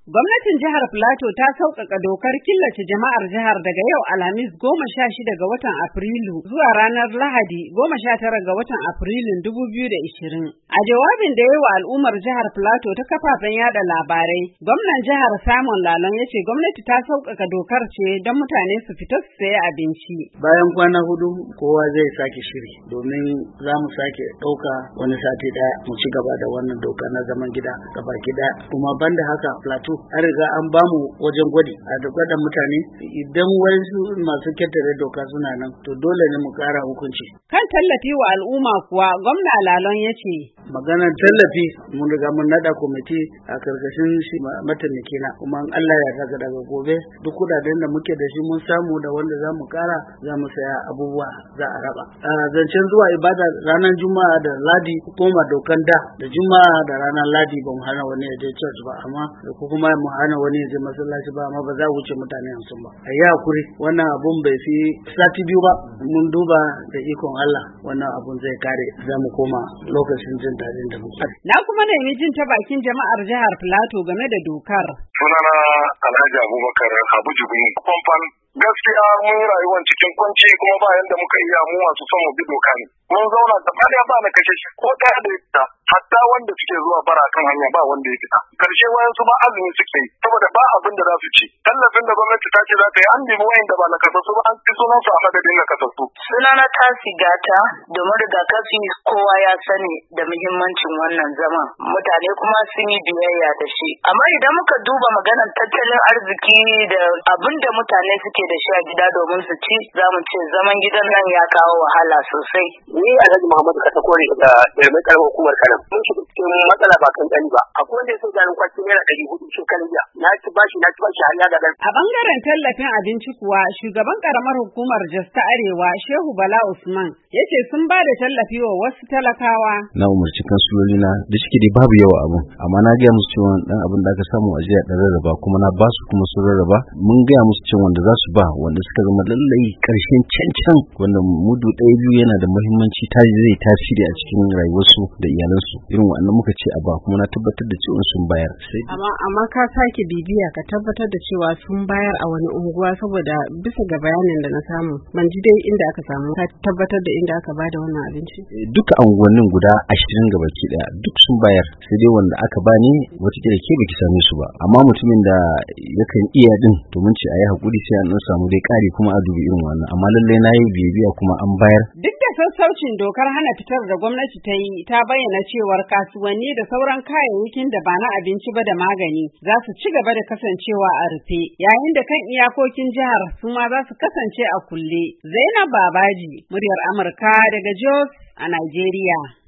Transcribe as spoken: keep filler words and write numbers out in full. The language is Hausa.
Gwamnatin jihar Filato ta sauƙaƙa dokar killace jama'ar jihar daga yau Alhamis goma sha shida ga watan Afrilu zuwa ranar Lahadi goma sha tara ga watan Afrilun dubu biyu da ishirin. A jawabin da ya yi wa al'ummar jihar Filato ta kafafen yada labarai, gwamnan jihar Simon Lalong ya ce gwamnati ta sauƙaƙa dokar ce don mutane su fita su sayi abinci. Bayan kwana hudu kowa zai sake shiri domin za mu sake ɗauka wani sati ɗaya mu ci gaba da wannan doka na zaman gida gaba gida. Kuma banda haka Filato an riga an bamu wajen gwadi a gwada mutane idan wasu masu ketare doka suna nan to dole ne mu kara hukunci. Kan tallafi wa al'umma kuwa gwamna Lalong ya ce maganar tallafi mun riga mun nada kwamiti a karkashin shi mataimaki na kuma Allah ya saka daga gobe duk kudaden da muke da shi mun samu da wanda za mu kara za mu saya abubuwa za a raba. A zancen zuwa ibada ranar juma'a da ladi koma dokan da da juma'a da ranar ladi ba mu hana wani ya je church ba amma da kuma kuma mu hana wani ya je masallaci ba amma ba za wuce mutane hamsin ba. A yi hakuri wannan abun bai fi sati biyu ba mun duba da ikon Allah wannan abun zai kare za mu koma lokacin jin daɗin da muke. Na kuma nemi jin ta bakin jama'ar jihar Filato game da dokar. Sunana Alhaji Abubakar Habu Jibrin Kwamfan. Gaskiya mun yi rayuwar cikin kwanci kuma ba yanda muka iya mu masu son mu bi doka ne. Mun zauna gaba ɗaya ba na kashe shi ko ɗaya da ya fita hatta wanda suke zuwa bara kan hanya ba wanda ya fita. Karshe wayansu ba azumi suke yi saboda ba abin da za su ci. Tallafin da gwamnati ta ce za ta yi an nemi wayanda ba na kasassu ba an fi sunan su a madadin na kasassu. Sunana ta sigata domin rigakafi kowa ya sani da muhimmancin wannan zaman. Mutane kuma sun yi biyayya da shi. Amma idan muka duba maganar tattalin arziki da abin da mutane suke da shi a gida domin su ci za mu ce zaman gidan nan ya kawo wahala sosai. Ni Alhaji Muhammadu Katakore da Yarmai Karamar Hukumar Kano. Mun shiga cikin matsala ba kan ɗani ba. Akwai wanda ya sai ganin kwaci naira ɗari hudu shekarun jiya. Na ci bashi na ci bashi har ya gagar. A bangaren tallafin abinci kuwa shugaban karamar hukumar Jos ta Arewa Shehu Bala Usman ya ce sun ba da tallafi wa wasu talakawa. Na umarci kansuloli na da shi dai babu yawa abun amma na gaya musu cewa dan abin da aka samu a jiya da rarraba kuma na ba su kuma sun rarraba mun gaya musu cewa wanda za su ba wanda suka zama lallai karshen cancan wanda mudu ɗaya biyu yana da muhimmanci ta zai tasiri a cikin rayuwarsu da iyalansu irin wannan muka ce a ba kuma na tabbatar da cewa sun bayar. Amma amma ka sake bibiya ka tabbatar da cewa sun bayar a wani unguwa saboda bisa ga bayanin da na samu ban ji dai inda aka samu ka tabbatar da inda aka bada wannan abinci. Duka unguwannin guda ashirin gabaki daya duk sun bayar sai dai wanda aka bani watakila ke baki same su ba amma mutumin da yakan iya din to mun ce a yi hakuri sai an samu dai kare kuma a dubi irin wannan amma lallai na yi bibiya kuma an bayar. Duk da sassaucin dokar hana fitar da gwamnati ta yi ta bayyana cewar kasuwanni da sauran kayayyakin da ba na abinci ba da magani za su ci gaba da kasancewa a rufe yayin da kan iyakokin jihar su ma za su kasance a kulle. Zainab Babaji, muryar Amurka daga Jos a Najeriya.